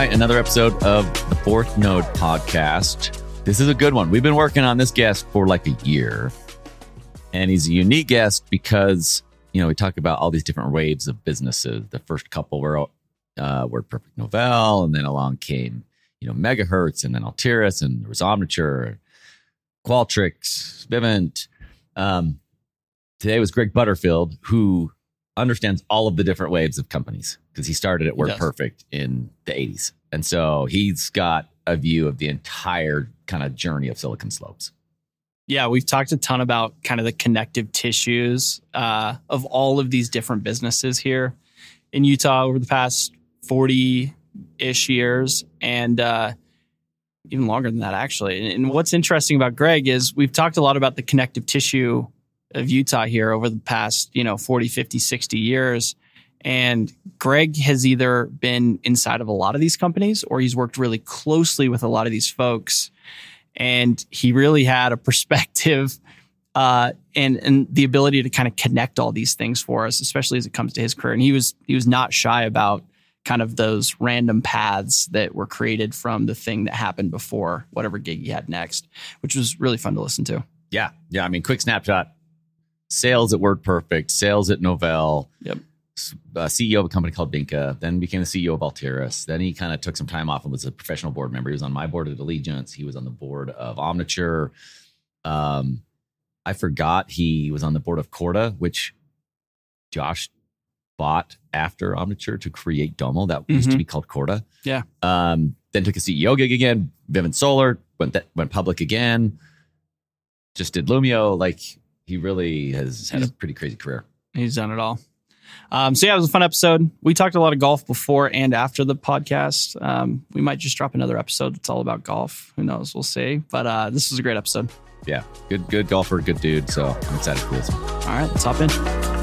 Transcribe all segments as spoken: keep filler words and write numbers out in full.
right, another episode of the Fourth Node podcast. This is a good one. We've been working on this guest for like a year, and he's a unique guest because, you know, we talk about all these different waves of businesses. The first couple were uh, WordPerfect Novell, and then along came, you know, Megahertz, and then Altiris, and there was Omniture, Qualtrics, Vivint. Um, today was Greg Butterfield, who understands all of the different waves of companies because he started at WordPerfect in the eighties. And so he's got a view of the entire kind of journey of Silicon Slopes. Yeah, we've talked a ton about kind of the connective tissues uh, of all of these different businesses here in Utah over the past forty-ish years, and uh, even longer than that, actually. And what's interesting about Greg is we've talked a lot about the connective tissue of Utah here over the past, you know, forty, fifty, sixty years. And Greg has either been inside of a lot of these companies or he's worked really closely with a lot of these folks. And he really had a perspective uh, and, and the ability to kind of connect all these things for us, especially as it comes to his career. And he was, he was not shy about kind of those random paths that were created from the thing that happened before whatever gig he had next, which was really fun to listen to. Yeah. Yeah. I mean, quick snapshot. Sales at WordPerfect, sales at Novell, yep. uh, C E O of a company called Dinka, then became the C E O of Altiris. Then he kind of took some time off and was a professional board member. He was on my board at Allegiance. He was on the board of Omniture. Um, I forgot he was on the board of Corda, which Josh bought after Omniture to create Domo. That mm-hmm. used to be called Corda. Yeah. Um, then took a C E O gig again, Vivint Solar, went, th- went public again, just did Lumio. Like, he really has had a pretty crazy career. He's done it all. Um, so yeah, it was a fun episode. We talked a lot of golf before and after the podcast. Um, we might just drop another episode that's all about golf. Who knows? We'll see. But uh, this was a great episode. Yeah, good, good golfer, good dude. So I'm excited for this one. All right, let's hop in.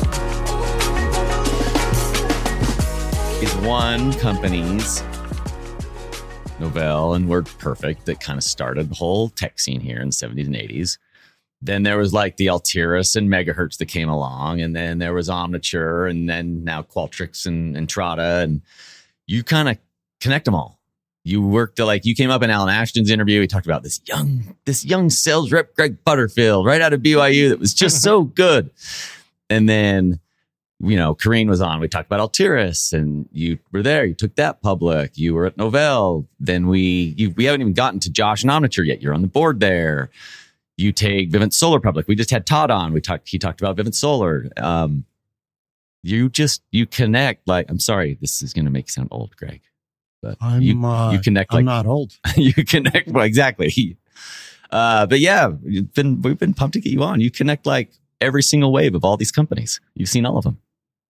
Is one company's Novell and WordPerfect that kind of started the whole tech scene here in the seventies and eighties. Then there was like the Altiris and Megahertz that came along, and then there was Omniture, and then now Qualtrics and, and Trada, and you kind of connect them all. You worked like you came up in Alan Ashton's interview. He talked about this young, this young sales rep, Greg Butterfield, right out of B Y U, that was just so good. And then, you know, Kareen was on. We talked about Altiris, and you were there. You took that public. You were at Novell. Then we, you, we haven't even gotten to Josh and Omniture yet. You're on the board there. You take Vivint Solar public. We just had Todd on. We talked. He talked about Vivint Solar. Um, you just you connect like. I'm sorry, this is going to make you sound old, Greg, but I'm you, uh, you connect. I'm like, not old. You connect. Well, exactly. Uh, but yeah, you've been we've been pumped to get you on. You connect like every single wave of all these companies. You've seen all of them.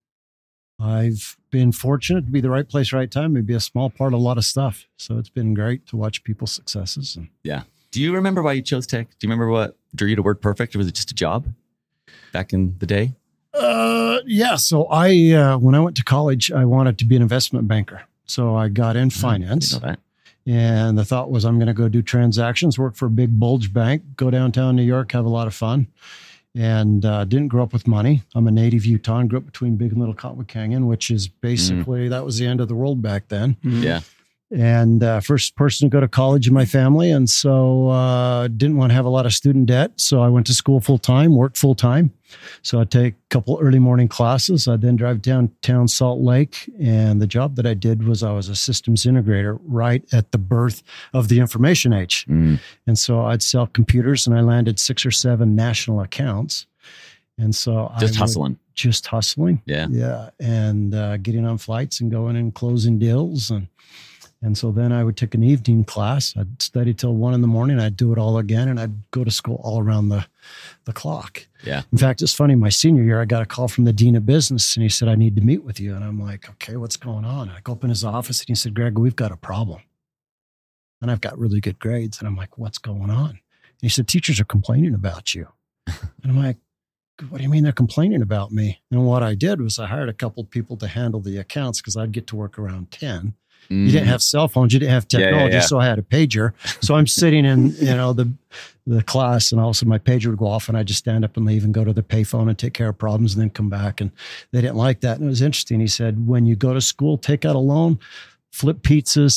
I've been fortunate to be the right place, right time, and be a small part of a lot of stuff. So it's been great to watch people's successes. And yeah. Do you remember why you chose tech? Do you remember what drew you to WordPerfect, or was it just a job back in the day? Uh, yeah. So I, uh, when I went to college, I wanted to be an investment banker. So I got in finance. I didn't know that. And the thought was I'm going to go do transactions, work for a big bulge bank, go downtown New York, have a lot of fun. And uh, didn't grow up with money. I'm a native Utah, grew up between Big and Little Cottonwood Canyon, which is basically, mm. that was the end of the world back then. Mm. Yeah. And uh, first person to go to college in my family. And so uh, didn't want to have a lot of student debt. So I went to school full time, worked full time. So I'd take a couple early morning classes. I'd then drive downtown Salt Lake. And the job that I did was I was a systems integrator right at the birth of the information age. Mm. And so I'd sell computers, and I landed six or seven national accounts. And so just I hustling, just hustling. Yeah. Yeah. And uh, getting on flights and going and closing deals. And And so then I would take an evening class. I'd study till one in the morning. I'd do it all again, and I'd go to school all around the, the clock. Yeah. In fact, it's funny. My senior year, I got a call from the dean of business, and he said, "I need to meet with you." And I'm like, "Okay, what's going on?" And I go up in his office, and he said, "Greg, we've got a problem." And I've got really good grades. And I'm like, "What's going on?" And he said, "Teachers are complaining about you." And I'm like, "What do you mean they're complaining about me?" And what I did was I hired a couple of people to handle the accounts because I'd get to work around ten. Mm. You didn't have cell phones. You didn't have technology. Yeah, yeah, yeah. So I had a pager. So I'm sitting in, you know, the the class, and all of a sudden my pager would go off, and I just stand up and leave and go to the payphone and take care of problems and then come back. And they didn't like that. And it was interesting. He said, when you go to school, take out a loan, flip pizzas,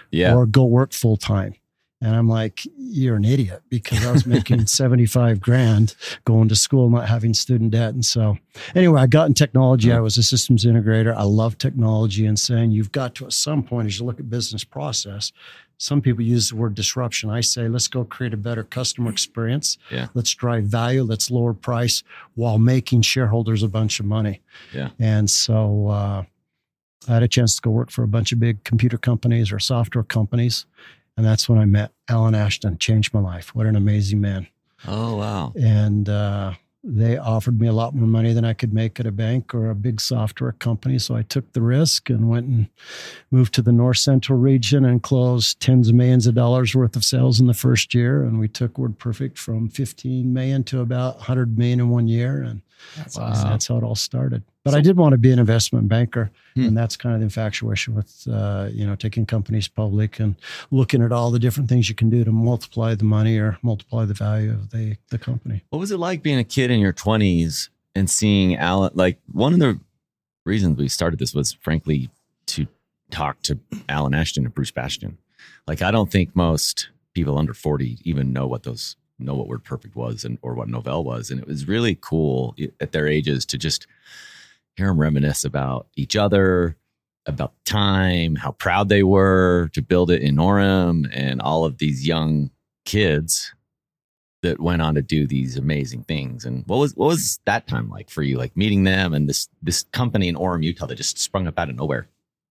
Yeah. or go work full time. And I'm like, you're an idiot, because I was making seventy-five grand going to school, not having student debt. And so anyway, I got in technology. I was a systems integrator. I love technology, and saying you've got to, at some point, as you look at business process, some people use the word disruption. I say, let's go create a better customer experience. Yeah. Let's drive value. Let's lower price while making shareholders a bunch of money. Yeah. And so uh, I had a chance to go work for a bunch of big computer companies or software companies. And that's when I met Alan Ashton. Changed my life. What an amazing man. Oh, wow. And uh, they offered me a lot more money than I could make at a bank or a big software company. So I took the risk and went and moved to the North Central region and closed tens of millions of dollars worth of sales in the first year. And we took WordPerfect from fifteen million to about one hundred million in one year. And that's, Wow. that's how it all started. But so, I did want to be an investment banker. Hmm. And that's kind of the infatuation with, uh, you know, taking companies public and looking at all the different things you can do to multiply the money or multiply the value of the, the company. What was it like being a kid in your twenties and seeing Alan? Like, one of the reasons we started this was, frankly, to talk to Alan Ashton and Bruce Bastian. Like, I don't think most people under forty even know what those know what WordPerfect was and or what Novell was. And it was really cool at their ages to just hear them reminisce about each other, about time, how proud they were to build it in Orem, and all of these young kids that went on to do these amazing things. And what was what was that time like for you? Like meeting them and this this company in Orem, Utah that just sprung up out of nowhere.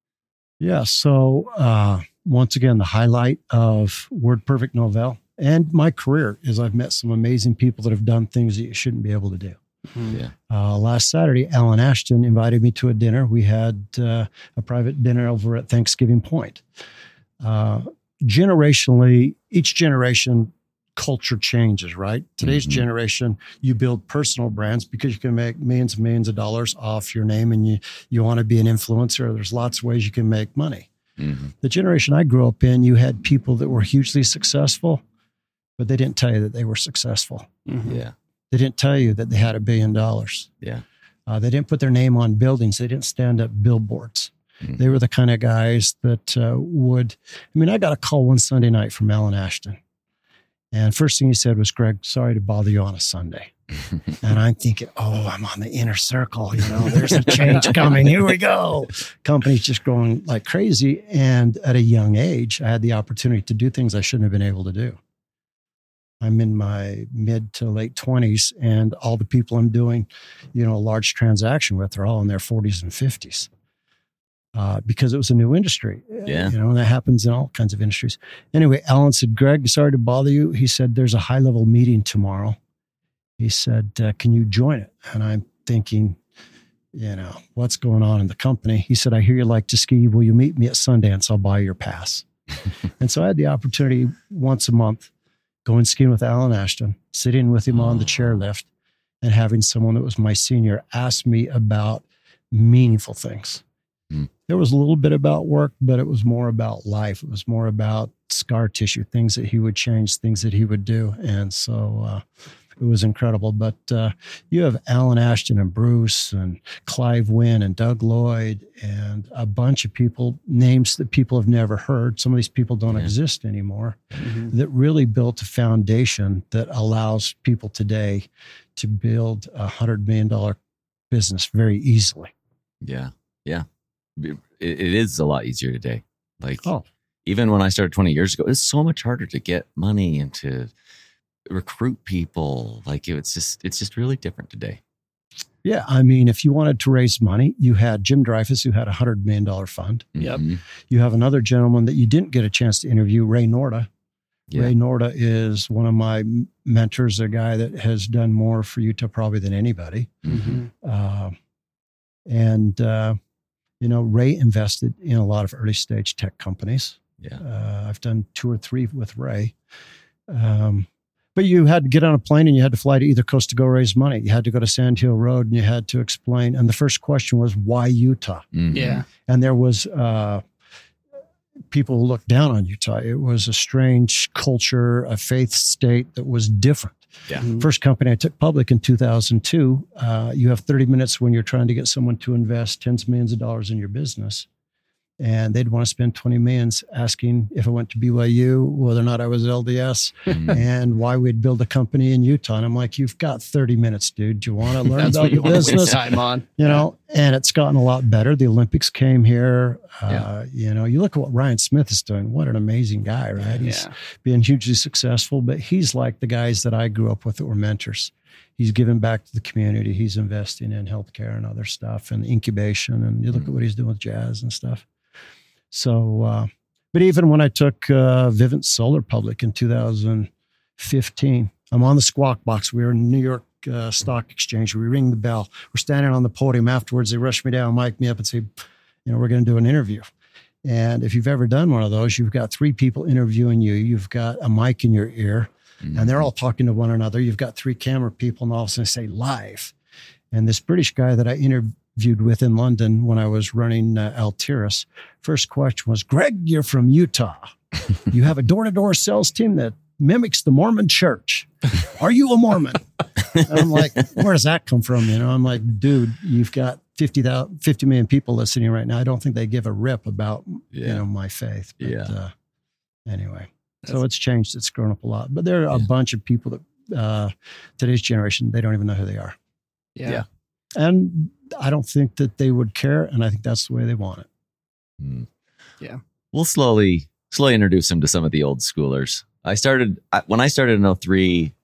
Yeah. So uh, once again, the highlight of WordPerfect Novell and my career is I've met some amazing people that have done things that you shouldn't be able to do. Mm-hmm. Yeah. Uh, last Saturday, Alan Ashton invited me to a dinner. We had uh, a private dinner over at Thanksgiving Point. Uh, generationally, each generation culture changes, right? Today's mm-hmm. generation, you build personal brands because you can make millions and millions of dollars off your name, and you, you want to be an influencer. There's lots of ways you can make money. Mm-hmm. The generation I grew up in, you had people that were hugely successful, but they didn't tell you that they were successful. Mm-hmm. Yeah. They didn't tell you that they had a billion dollars. Yeah. Uh, they didn't put their name on buildings. They didn't stand up billboards. Mm-hmm. They were the kind of guys that uh, would, I mean, I got a call one Sunday night from Alan Ashton. And first thing he said was, Greg, sorry to bother you on a Sunday. And I'm thinking, oh, I'm on the inner circle. You know, there's a change coming. Here we go. Company's just growing like crazy. And at a young age, I had the opportunity to do things I shouldn't have been able to do. I'm in my mid to late twenties, and all the people I'm doing, you know, a large transaction with are all in their forties and fifties uh, because it was a new industry. Yeah. You know, and that happens in all kinds of industries. Anyway, Alan said, Greg, sorry to bother you. He said, there's a high level meeting tomorrow. He said, uh, can you join it? And I'm thinking, you know, what's going on in the company? He said, I hear you like to ski. Will you meet me at Sundance? I'll buy your pass. And so I had the opportunity once a month going skiing with Alan Ashton, sitting with him oh. on the chairlift, and having someone that was my senior ask me about meaningful things. Mm. There was a little bit about work, but it was more about life. It was more about scar tissue, things that he would change, things that he would do. And so uh, it was incredible. But uh, you have Alan Ashton and Bruce and Clive Wynn and Doug Lloyd and a bunch of people, names that people have never heard. Some of these people don't yeah. exist anymore, mm-hmm. that really built a foundation that allows people today to build a hundred million dollar business very easily. Yeah. Yeah. It, it is a lot easier today. Like, oh. even when I started twenty years ago, it's so much harder to get money and to recruit people. Like, it's just, it's just really different today. Yeah. I mean, if you wanted to raise money, you had Jim Dreyfus, who had a hundred million dollar fund. Yep. You have another gentleman that you didn't get a chance to interview, Ray Norda. Yeah. Ray Norda is one of my mentors, a guy that has done more for Utah probably than anybody. Mm-hmm. Uh, and, uh, you know, Ray invested in a lot of early stage tech companies. Yeah. Uh, I've done two or three with Ray. Um, but you had to get on a plane and you had to fly to either coast to go raise money. You had to go to Sand Hill Road and you had to explain. And the first question was, why Utah? Mm-hmm. Yeah. And there was uh, people who looked down on Utah. It was a strange culture, a faith state that was different. Yeah. Mm-hmm. First company I took public in two thousand two, uh, you have thirty minutes when you're trying to get someone to invest tens of millions of dollars in your business. And they'd want to spend twenty millions asking if I went to B Y U, whether or not I was L D S, Mm-hmm. and why we'd build a company in Utah. And I'm like, you've got thirty minutes, dude. Do you want to learn That's about what you the want to waste business? time on. You know, and it's gotten a lot better. The Olympics came here. Uh, Yeah. You know, you look at what Ryan Smith is doing. What an amazing guy, right? He's Yeah. being hugely successful, but he's like the guys that I grew up with that were mentors. He's giving back to the community. He's investing in healthcare and other stuff and incubation. And you look Mm. at what he's doing with jazz and stuff. So, uh, but even when I took uh, Vivint Solar public in two thousand fifteen, I'm on the Squawk Box. We were in New York uh, Stock Exchange. We ring the bell. We're standing on the podium. Afterwards, they rush me down, mic me up, and say, you know, we're going to do an interview. And if you've ever done one of those, you've got three people interviewing you. You've got a mic in your ear, Mm-hmm. and they're all talking to one another. You've got three camera people, and all of a sudden say live. And this British guy that I interviewed with in London when I was running uh, Altiris, first question was, Greg, you're from Utah. You have a door-to-door sales team that mimics the Mormon church. Are you a Mormon? And I'm like, where does that come from? You know, I'm like, dude, you've got fifty, fifty million people listening right now. I don't think they give a rip about, Yeah. you know, my faith. But, Yeah. uh, anyway, so That's- it's changed. It's grown up a lot. But there are a Yeah. bunch of people that uh, today's generation, they don't even know who they are. Yeah. Yeah. And I don't think that they would care. And I think that's the way they want it. Mm. Yeah. We'll slowly, slowly introduce them to some of the old schoolers. I started, I, when I started in oh three,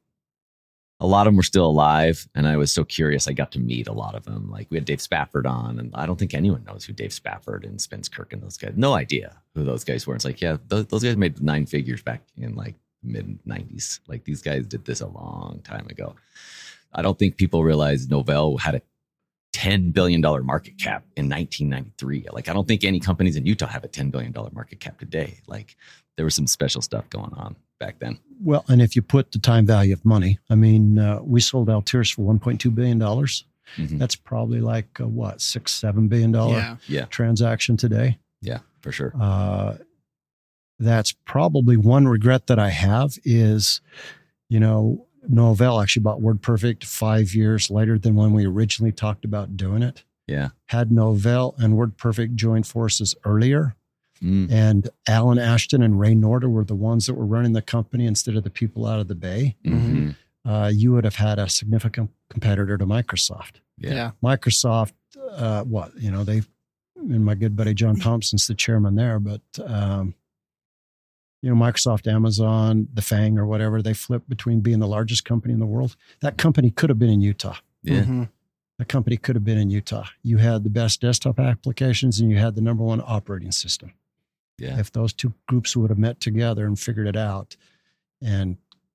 a lot of them were still alive. And I was so curious. I got to meet a lot of them. Like we had Dave Spafford on, and I don't think anyone knows who Dave Spafford and Spence Kirk and those guys. No idea who those guys were. It's like, yeah, those, those guys made nine figures back in like mid nineties. Like these guys did this a long time ago. I don't think people realize Novell had a ten billion dollars market cap in nineteen ninety-three. Like, I don't think any companies in Utah have a ten billion dollars market cap today. Like, there was some special stuff going on back then. Well, and if you put the time value of money, I mean, uh, we sold Altiris for one point two billion dollars. Mhm. That's probably like a, what, six, seven billion dollar Yeah. Yeah, transaction today. yeah, for sure. Uh, that's probably one regret that I have is, you know, Novell actually bought WordPerfect five years later than when we originally talked about doing it. Yeah. Had Novell and WordPerfect joined forces earlier, Mm. and Alan Ashton and Ray Norder were the ones that were running the company instead of the people out of the Bay, Mhm. uh, you would have had a significant competitor to Microsoft. Yeah. Yeah. Microsoft, uh, what, you know, they, and my good buddy John Thompson's the chairman there, but, um, you know, Microsoft, Amazon, the FANG or whatever, they flipped between being the largest company in the world. That company could have been in Utah. Yeah. Mhm. That company could have been in Utah. You had the best desktop applications and you had the number one operating system. Yeah. If those two groups would have met together and figured it out, and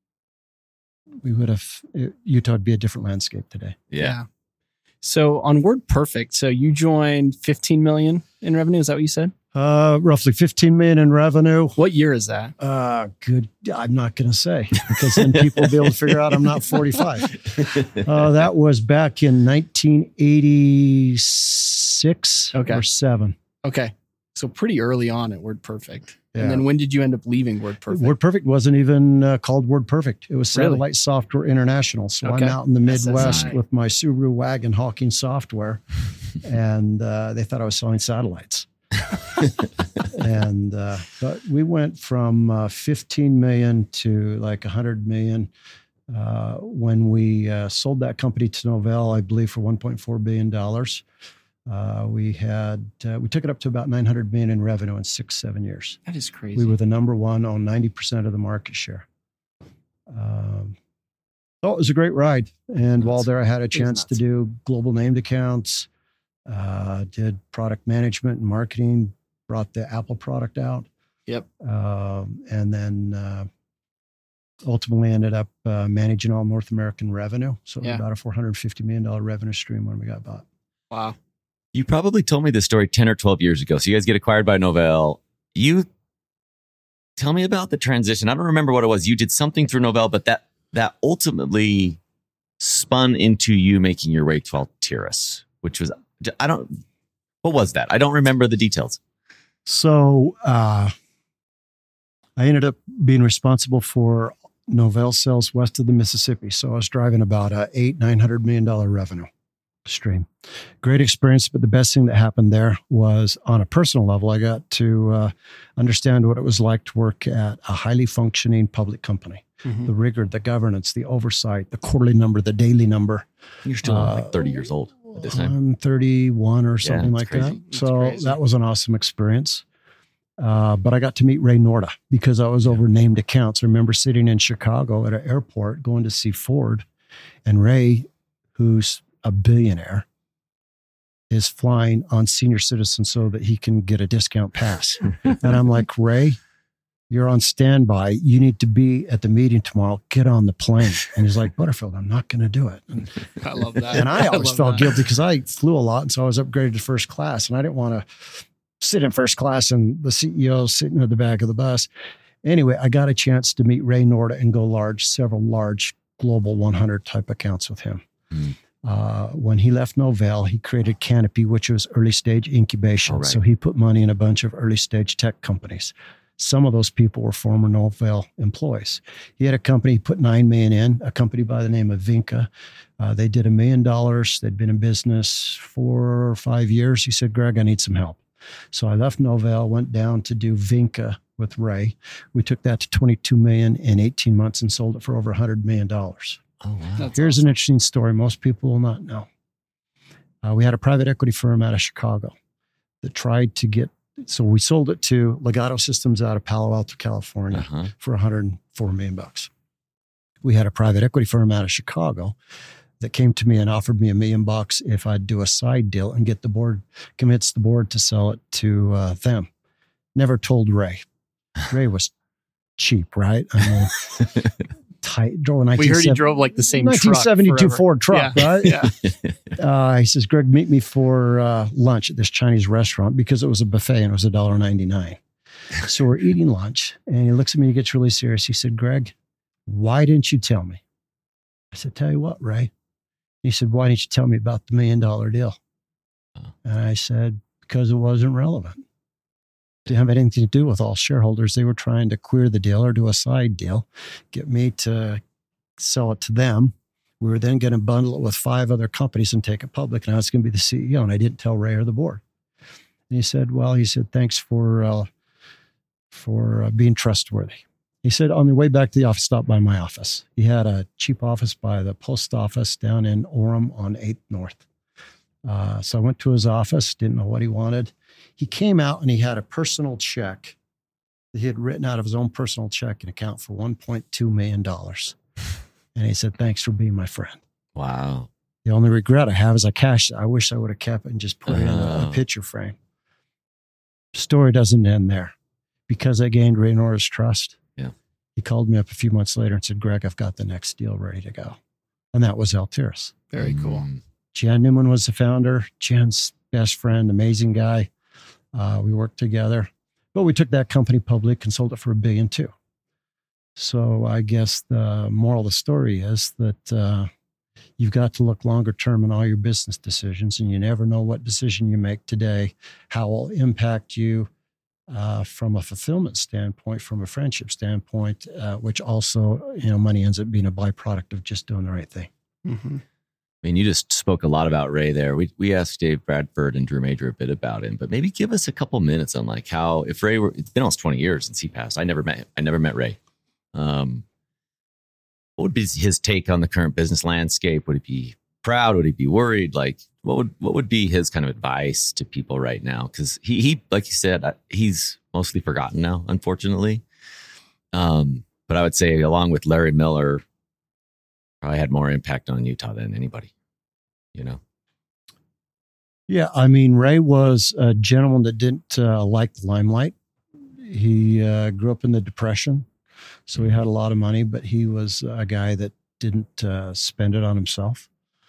we would have, Utah would be a different landscape today. Yeah. So on WordPerfect, so you joined fifteen million in revenue. Is that what you said? Uh, roughly fifteen million in revenue. What year is that? Uh, good. I'm not going to say because then people will be able to figure out I'm not forty-five. Uh, that was back in nineteen eighty-six Okay. or seven. Okay. So pretty early on at WordPerfect. Yeah. And then when did you end up leaving WordPerfect? WordPerfect wasn't even uh, called WordPerfect. It was Really? Satellite Software International. So Okay. I'm out in the S S I. Midwest with my Subaru wagon hawking software, and uh, they thought I was selling satellites. and uh, but we went from uh, fifteen million to like one hundred million. Uh, when we uh, sold that company to Novell, I believe for one point four billion dollars. Uh, we had uh, we took it up to about nine hundred million in revenue in six seven years. That is crazy. We were the number one on ninety percent of the market share. Um, so it was a great ride. And while Nuts. there, I had a It was chance to nuts. do global named accounts, uh, did product management and marketing, brought the Apple product out. Yep. Um, and then uh, ultimately ended up uh, managing all North American revenue. So it was Yeah. about a four hundred fifty million dollars revenue stream when we got bought. Wow. You probably told me this story ten or twelve years ago. So you guys get acquired by Novell. You tell me about the transition. I don't remember what it was. You did something through Novell, but that that ultimately spun into you making your way to Altiris, which was, I don't, what was that? I don't remember the details. So uh, I ended up being responsible for Novell sales west of the Mississippi. So I was driving about a eight, nine hundred million dollar revenue. Stream. Great experience, but the best thing that happened there was on a personal level, I got to uh, understand what it was like to work at a highly functioning public company. Mm-hmm. The rigor, the governance, the oversight, the quarterly number, the daily number. You're still uh, like thirty years old at this time. I'm thirty-one or something yeah, like crazy. that. That's so crazy. That was an awesome experience. Uh, but I got to meet Ray Norda because I was yeah. over named accounts. I remember sitting in Chicago at an airport going to see Ford, and Ray, who's a billionaire, is flying on senior citizen so that he can get a discount pass. And I'm like, Ray, you're on standby. You need to be at the meeting tomorrow. Get on the plane. And he's like, Butterfield, I'm not going to do it. And, I love that. And I always I felt that. guilty because I flew a lot. And so I was upgraded to first class. And I didn't want to sit in first class and the C E O sitting at the back of the bus. Anyway, I got a chance to meet Ray Norda and go large, several large global one hundred type accounts with him. Mm. Uh, when he left Novell, he created Canopy, which was early stage incubation. Right. So he put money in a bunch of early stage tech companies. Some of those people were former Novell employees. He had a company, he put nine million in, a company by the name of Vinca. Uh, they did a million dollars. They'd been in business four or five years. He said, Greg, I need some help. So I left Novell, went down to do Vinca with Ray. We took that to twenty-two million in eighteen months and sold it for over one hundred million dollars. Oh, wow. That's Here's awesome. an interesting story most people will not know. Uh, we had a private equity firm out of Chicago that tried to get, so we sold it to Legato Systems out of Palo Alto, California uh-huh. for one hundred four million bucks. We had a private equity firm out of Chicago that came to me and offered me a million bucks if I'd do a side deal and get the board, convince the board to sell it to uh, them. Never told Ray. Ray was cheap, right? I mean, tight. Drove a we heard he drove like the same nineteen seventy-two truck Ford truck, yeah. right? Yeah. uh, he says, Greg, meet me for uh, lunch at this Chinese restaurant because it was a buffet and it was one dollar ninety-nine. So we're eating lunch and he looks at me and he gets really serious. He said, Greg, why didn't you tell me? I said, tell you what, Ray. He said, why didn't you tell me about the million dollar deal? And I said, because it wasn't relevant. It didn't have anything to do with all shareholders. They were trying to queer the deal or do a side deal, get me to sell it to them. We were then going to bundle it with five other companies and take it public. And I was going to be the C E O. And I didn't tell Ray or the board. And he said, well, he said, thanks for, uh, for uh, being trustworthy. He said, on the way back to the office, stop by my office. He had a cheap office by the post office down in Orem on eighth North. Uh, so I went to his office, didn't know what he wanted. He came out and he had a personal check that he had written out of his own personal checking account for one point two million dollars. And he said, thanks for being my friend. Wow. The only regret I have is I cashed it. I wish I would have kept it and just put it in a, a picture frame. Story doesn't end there. Because I gained Ray Norda's trust, yeah. He called me up a few months later and said, Greg, I've got the next deal ready to go. And that was Altiris. Very cool. Mm. Jan Newman was the founder. Jan's best friend, amazing guy. Uh, we worked together. But we took that company public and sold it for a billion too. So I guess the moral of the story is that uh, you've got to look longer term in all your business decisions, and you never know what decision you make today, how it will impact you uh, from a fulfillment standpoint, from a friendship standpoint, uh, which also, you know, money ends up being a byproduct of just doing the right thing. Mm-hmm. I mean, you just spoke a lot about Ray there. We we asked Dave Bradford and Drew Major a bit about him, but maybe give us a couple minutes on like how, if Ray were, it's been almost twenty years since he passed. I never met him. I never met Ray. Um, what would be his take on the current business landscape? Would he be proud? Would he be worried? Like, what would what would be his kind of advice to people right now? Because he he like you said, he's mostly forgotten now, unfortunately. Um, but I would say, along with Larry Miller, probably had more impact on Utah than anybody. You know. Yeah, I mean, Ray was a gentleman that didn't uh, like the limelight. He uh, grew up in the Depression, so he had a lot of money, but he was a guy that didn't uh, spend it on himself.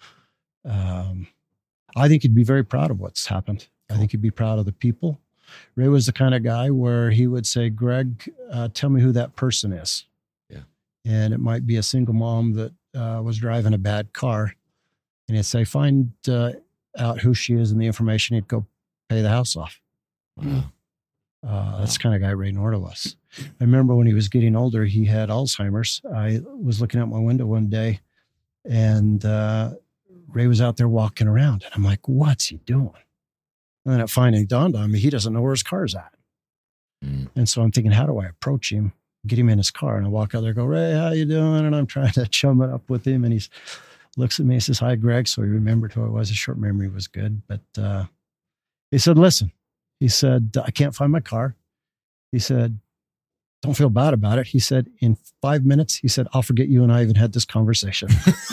Um, I think he'd be very proud of what's happened. I think he'd be proud of the people. Ray was the kind of guy where he would say, Greg, uh, tell me who that person is. Yeah. And it might be a single mom that uh, was driving a bad car. And he'd say, find uh, out who she is and the information. He'd go pay the house off. Wow. Uh, that's the kind of guy Ray Norda was. I remember when he was getting older, he had Alzheimer's. I was looking out my window one day, and uh, Ray was out there walking around. And I'm like, what's he doing? And then it finally dawned on me, he doesn't know where his car's at. Mm. And so I'm thinking, how do I approach him, get him in his car? And I walk out there, go, Ray, how you doing? And I'm trying to chum it up with him. And he looks at me and says, hi, Greg. So he remembered who I was. His short memory was good. But uh, he said, listen, he said, I can't find my car. He said, don't feel bad about it. He said, in five minutes, he said, I'll forget you and I even had this conversation.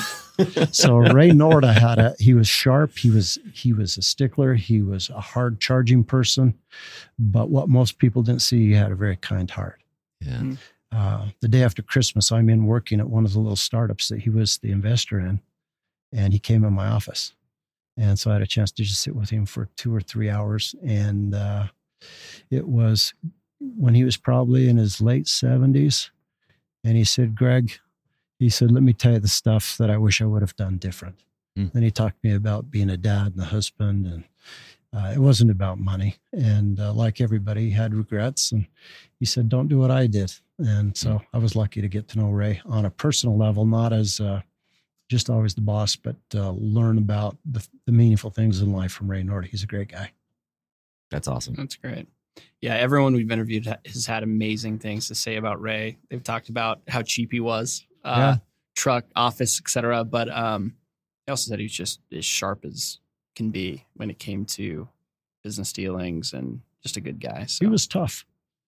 So Ray Norda had a, he was sharp. He was, he was a stickler. He was a hard charging person. But what most people didn't see, he had a very kind heart. Yeah. Mm-hmm. Uh, the day after Christmas, I'm in working at one of the little startups that he was the investor in. And he came in my office. And so I had a chance to just sit with him for two or three hours. And uh, it was when he was probably in his late seventies. And he said, Greg, he said, let me tell you the stuff that I wish I would have done different. Mm. Then he talked to me about being a dad and a husband. And uh, it wasn't about money. And uh, like everybody, he had regrets. And he said, don't do what I did. And so I was lucky to get to know Ray on a personal level, not as uh, just always the boss, but uh, learn about the, the meaningful things in life from Ray Norda. He's a great guy. That's awesome. That's great. Yeah, everyone we've interviewed has had amazing things to say about Ray. They've talked about how cheap he was, uh, Yeah. truck, office, et cetera. But um, he also said he was just as sharp as can be when it came to business dealings and just a good guy. So. He was tough.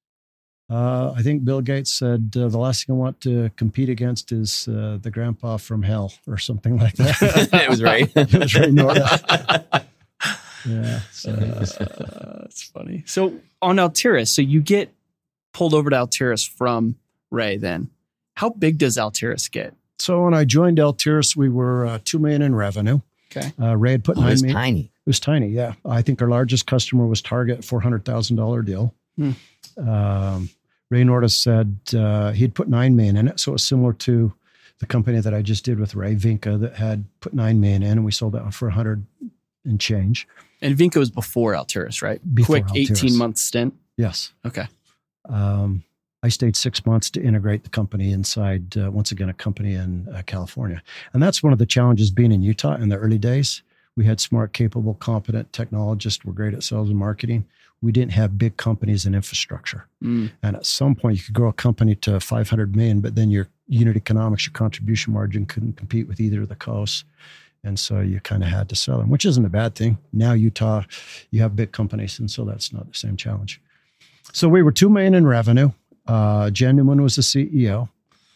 Uh, I think Bill Gates said uh, the last thing I want to compete against is uh, the grandpa from hell or something like that. It was Ray. It was Ray Norda. Yeah. So uh, that's funny. So on Altiris, so you get pulled over to Altiris from Ray then. How big does Altiris get? So when I joined Altiris, we were uh, two million in revenue. Okay. Uh, Ray had put Oh, nine it was million. tiny. It was tiny, yeah. I think our largest customer was Target, four hundred thousand dollars deal. Hmm. Um, Ray Norda said uh, he'd put nine million in it. So it was similar to the company that I just did with Ray, Vinca, that had put nine million in, and we sold that one for one hundred and change. And Vinca was before Altiris, right? Before Quick Altiris. eighteen month stint. Yes. Okay. Um, I stayed six months to integrate the company inside, uh, once again, a company in uh, California. And that's one of the challenges being in Utah in the early days. We had smart, capable, competent technologists. We're great at sales and marketing. We didn't have big companies and infrastructure. Mm. And at some point, you could grow a company to five hundred million, but then your unit economics, your contribution margin couldn't compete with either of the coasts. And so you kind of had to sell them, which isn't a bad thing. Now, Utah, you have big companies, and so that's not the same challenge. So we were two million in revenue. Uh, Jan Newman was the C E O,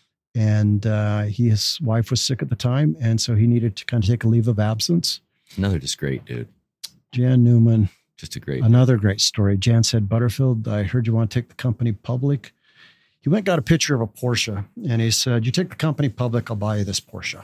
and uh, he, his wife was sick at the time, and so he needed to kind of take a leave of absence. Another just great dude. Jan Newman, Just a great. another great story. Jan said, Butterfield, I heard you want to take the company public. He went and got a picture of a Porsche, and he said, you take the company public, I'll buy you this Porsche.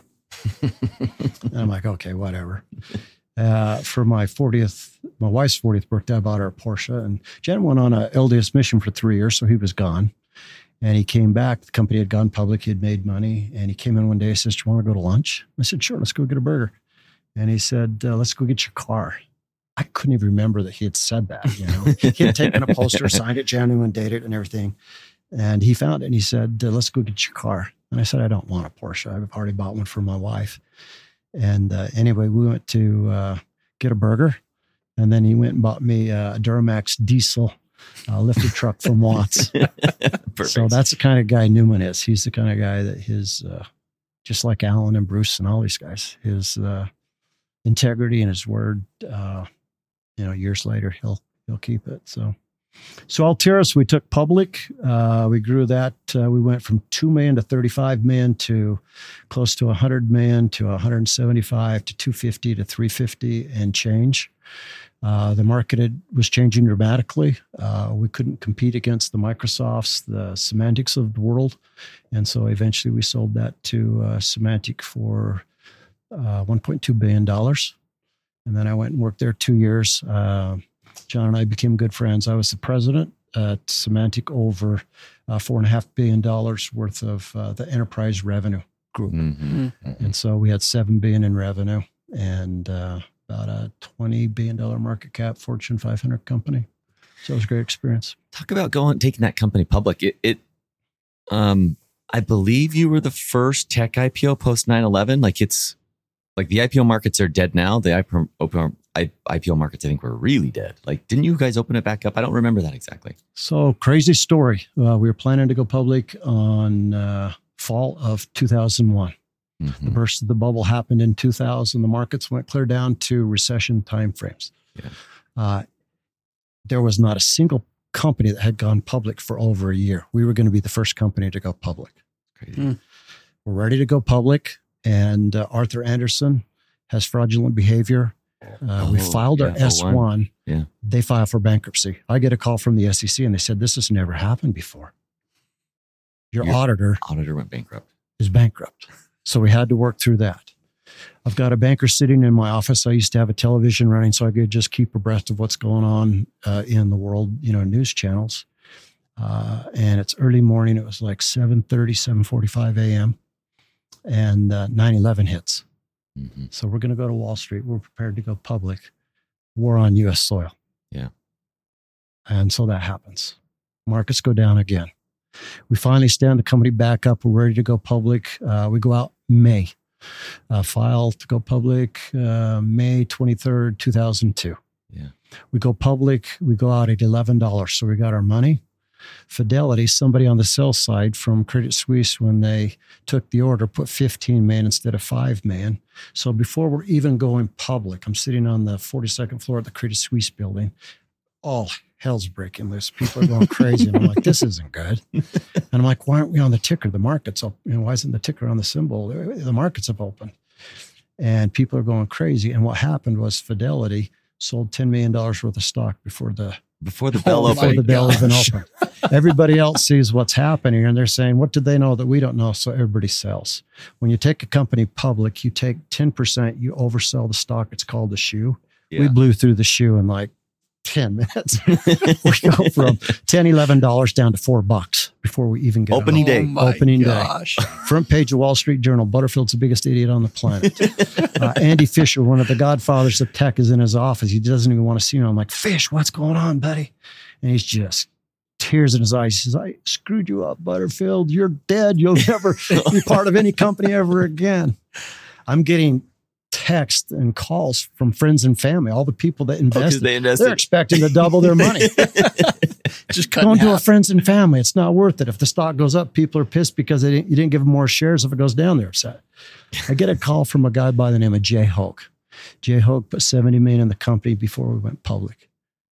And I'm like, okay, whatever. Uh, for my fortieth, my wife's fortieth birthday, I bought her a Porsche. And Jan went on a L D S mission for three years, so he was gone. And he came back. The company had gone public. He had made money. And he came in one day and says, do you want to go to lunch? I said, sure, let's go get a burger. And he said, uh, let's go get your car. I couldn't even remember that he had said that. You know, he had taken a poster, signed it, Jan Newman dated it and everything. And he found it and he said, uh, let's go get your car. And I said, I don't want a Porsche. I've already bought one for my wife. And uh, anyway, we went to uh, get a burger. And then he went and bought me a Duramax diesel uh, lifted truck from Watts. So that's the kind of guy Newman is. He's the kind of guy that his, uh, just like Alan and Bruce and all these guys, his uh, integrity and his word, uh, you know, years later, he'll he'll keep it. So, so Altiris, we took public. Uh, we grew that. Uh, we went from two million to thirty-five million to close to one hundred million to one hundred seventy-five to two hundred fifty to three hundred fifty and change. Uh, the market had, was changing dramatically. Uh, we couldn't compete against the Microsofts, the Semantics of the world. And so eventually we sold that to uh, Symantec for uh, one point two billion dollars. And then I went and worked there two years. Uh, John and I became good friends. I was the president at Symantec over uh, four and a half billion dollars worth of uh, the enterprise revenue group. Mm-hmm. Mm-hmm. And so we had seven billion in revenue and uh, about a twenty billion dollars market cap Fortune five hundred company. So it was a great experience. Talk about going, taking that company public. It, it, um, I believe you were the first tech I P O post nine eleven. Like it's, Like the I P O markets are dead now. The I P O markets, I think, were really dead. Like, didn't you guys open it back up? I don't remember that exactly. So crazy story. Uh, we were planning to go public on uh, fall of two thousand one. Mm-hmm. The burst of the bubble happened in two thousand. The markets went clear down to recession timeframes. Yeah. Uh, there was not a single company that had gone public for over a year. We were going to be the first company to go public. Crazy. Mm. We're ready to go public, and uh, Arthur Andersen has fraudulent behavior. Uh, oh, we filed yeah, our S one. Yeah. They file for bankruptcy. I get a call from the S E C, and they said, this has never happened before. Your, Your auditor, auditor went bankrupt. Is bankrupt. So we had to work through that. I've got a banker sitting in my office. I used to have a television running so I could just keep abreast of what's going on uh, in the world, you know, news channels. Uh, and it's early morning. It was like seven thirty, seven forty-five a.m. And uh, nine eleven hits. Mm-hmm. So we're going to go to Wall Street. We're prepared to go public. War on U S soil. Yeah. And so that happens. Markets go down again. We finally stand the company back up. We're ready to go public. Uh, we go out May. Uh, file to go public uh, May twenty-third, two thousand two. Yeah. We go public. We go out at eleven dollars. So we got our money. Fidelity, somebody on the sell side from Credit Suisse, when they took the order, put fifteen million instead of five million. So before we're even going public, I'm sitting on the forty-second floor of the Credit Suisse building. All hell's breaking loose. People are going crazy. And I'm like, this isn't good. And I'm like, why aren't we on the ticker? The market's up. You know, why isn't the ticker on the symbol? The market's up open. And people are going crazy. And what happened was Fidelity sold ten million dollars worth of stock before the Before the bell oh, opened. Before the bell even opened. Everybody else sees what's happening, and they're saying, what did they know that we don't know? So everybody sells. When you take a company public, you take ten percent, you oversell the stock. It's called the shoe. Yeah. We blew through the shoe in like ten minutes. We go from ten, eleven dollars down to four bucks before we even get opening day. Oh opening gosh. day. Front page of Wall Street Journal. Butterfield's the biggest idiot on the planet. uh, Andy Fisher, one of the godfathers of tech, is in his office. He doesn't even want to see me. I'm like, Fish, what's going on, buddy? And he's just tears in his eyes. He says, I screwed you up, Butterfield. You're dead. You'll never be part of any company ever again. I'm getting texts and calls from friends and family, all the people that invested. Oh, they invested. They're expecting to double their money. Just don't do it, friends and family. It's not worth it. If the stock goes up, people are pissed because they didn't, you didn't give them more shares. If it goes down, they're upset. I get a call from a guy by the name of Jay Hoke. Jay Hoke put seventy million in the company before we went public.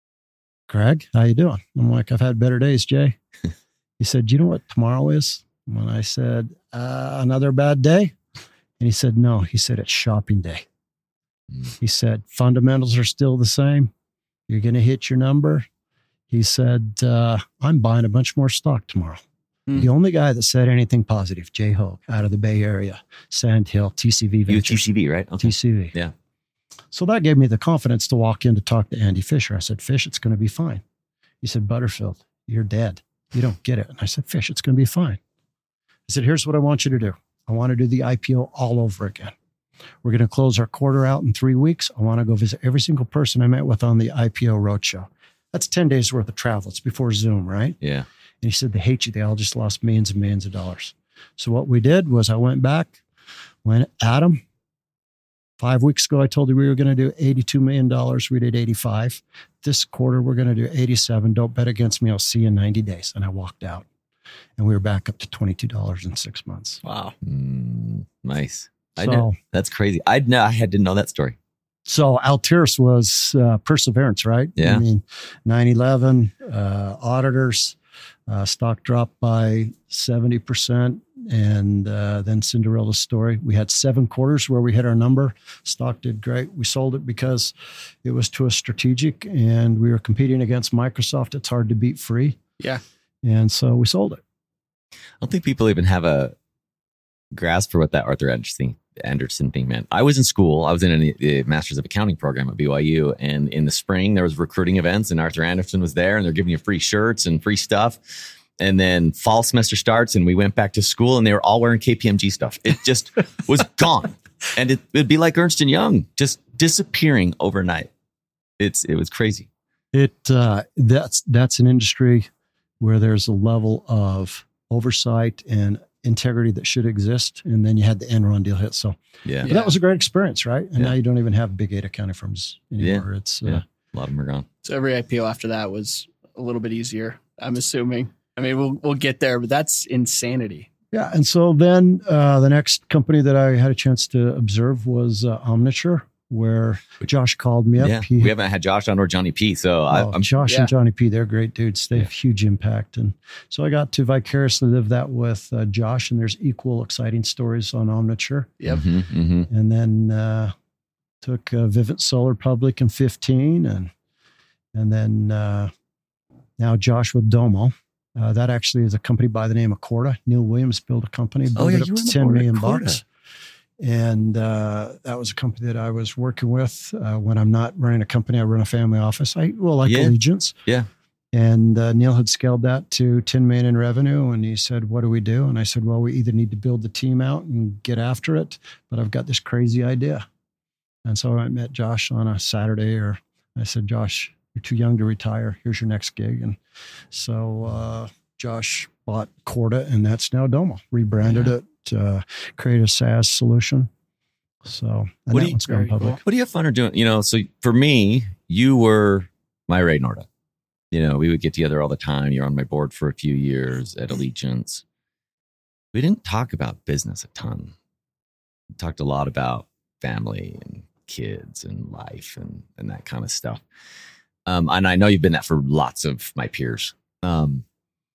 Greg, how you doing? I'm like, I've had better days, Jay. He said, do you know what tomorrow is? When I said, uh, another bad day? And he said, no. He said, it's shopping day. Mm. He said, fundamentals are still the same. You're going to hit your number. He said, uh, I'm buying a bunch more stock tomorrow. Mm. The only guy that said anything positive, Jay Hoke, out of the Bay Area, Sand Hill, T C V Ventures. T C V, right? Okay. T C V. Yeah. So that gave me the confidence to walk in to talk to Andy Fisher. I said, Fish, it's going to be fine. He said, Butterfield, you're dead. You don't get it. And I said, Fish, it's going to be fine. I said, here's what I want you to do. I want to do the I P O all over again. We're going to close our quarter out in three weeks. I want to go visit every single person I met with on the I P O roadshow. That's ten days worth of travel. It's before Zoom, right? Yeah. And he said, they hate you. They all just lost millions and millions of dollars. So what we did was I went back, went at them. Five weeks ago, I told you we were going to do eighty-two million dollars. We did eighty-five. This quarter, we're going to do eighty-seven. Don't bet against me. I'll see you in ninety days. And I walked out. And we were back up to twenty-two dollars in six months. Wow. Mm, nice. So, I know. That's crazy. I'd know, I had to know that story. So Altiris was uh, perseverance, right? Yeah. I mean, nine eleven, uh, auditors, uh, stock dropped by seventy percent. And uh, then Cinderella's story. We had seven quarters where we hit our number. Stock did great. We sold it because it was to a strategic and we were competing against Microsoft. It's hard to beat free. Yeah. And so we sold it. I don't think people even have a grasp for what that Arthur Andersen, Andersen thing meant. I was in school. I was in a, a Masters of Accounting program at B Y U. And in the spring, there was recruiting events and Arthur Andersen was there and they're giving you free shirts and free stuff. And then fall semester starts and we went back to school and they were all wearing K P M G stuff. It just was gone. And it would be like Ernst and Young, just disappearing overnight. It's It was crazy. It uh, that's that's an industry where there's a level of oversight and integrity that should exist. And then you had the Enron deal hit. So Yeah. but that was a great experience, right? And Yeah. now you don't even have big eight accounting firms anymore. It's uh, Yeah. A lot of them are gone. So every I P O after that was a little bit easier, I'm assuming. I mean, we'll we'll get there, but that's insanity. yeah. And so then uh, the next company that I had a chance to observe was uh, Omniture, where Josh called me up. Yeah. He, We haven't had Josh on or Johnny P. So I, oh, I'm Josh yeah. and Johnny P, they're great dudes. They Yeah. have huge impact. And so I got to vicariously live that with uh, Josh, and there's equal exciting stories on Omniture. Yep. Mhm, mhm. And then uh, took uh, Vivint Solar public in fifteen, and and then uh, now Josh with Domo. Uh, that actually is a company by the name of Corda. Neil Williams built a company, Oh, built yeah, it up you were to on the ten board at million Corda. bucks. And uh, that was a company that I was working with uh, when I'm not running a company. I run a family office. I well, like Yeah. Allegiance. Yeah. And uh, Neil had scaled that to ten million in revenue, and he said, "What do we do?" And I said, "Well, we either need to build the team out and get after it, but I've got this crazy idea." And so I met Josh on a Saturday, or I said, "Josh, you're too young to retire. Here's your next gig." And so uh, Josh bought Corda, and that's now Domo. Rebranded Yeah. it, uh, created a SaaS solution. So and What that do you- one's gone very public. cool. What do you have fun or doing? You know, so for me, you were my Ray Norda. You know, we would get together all the time. You're on my board for a few years at Allegiance. We didn't talk about business a ton. We talked a lot about family and kids and life and, and that kind of stuff. Um, and I know you've been that for lots of my peers. Um,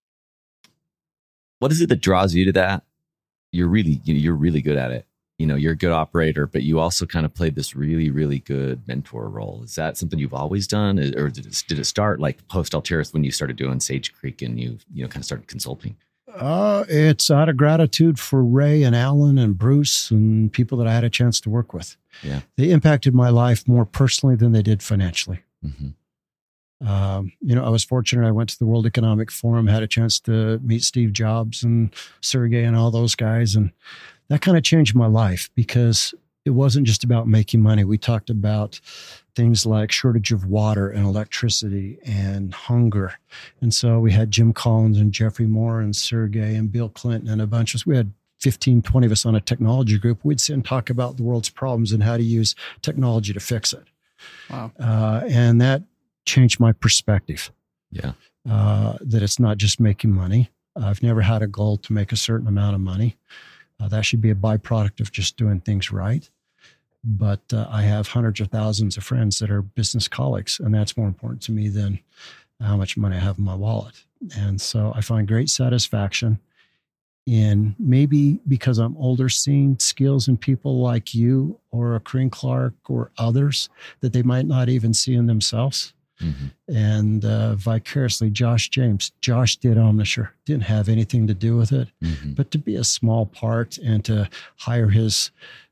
what is it that draws you to that? You're really, you're really good at it. You know, you're a good operator, but you also kind of played this really, really good mentor role. Is that something you've always done? Or did it, did it start like post Altiris when you started doing Sage Creek and you, you know, kind of started consulting? Uh, it's out of gratitude for Ray and Alan and Bruce and people that I had a chance to work with. Yeah. They impacted my life more personally than they did financially. Mm-hmm. Um, you know, I was fortunate. I went to the World Economic Forum, had a chance to meet Steve Jobs and Sergey and all those guys. And that kind of changed my life because it wasn't just about making money. We talked about things like shortage of water and electricity and hunger. And so we had Jim Collins and Jeffrey Moore and Sergey and Bill Clinton and a bunch of us. We had fifteen, twenty of us on a technology group. We'd sit and talk about the world's problems and how to use technology to fix it. Wow. Uh, and that changed my perspective. Yeah. Uh, that it's not just making money. I've never had a goal to make a certain amount of money. Uh, that should be a byproduct of just doing things right. But uh, I have hundreds of thousands of friends that are business colleagues, and that's more important to me than how much money I have in my wallet. And so I find great satisfaction in, maybe because I'm older, seeing skills in people like you or a Corinne Clark or others that they might not even see in themselves. Mm-hmm. And uh, vicariously, Josh James. Josh did Omniture. Didn't have anything to do with it, Mm-hmm. but to be a small part and to hire his,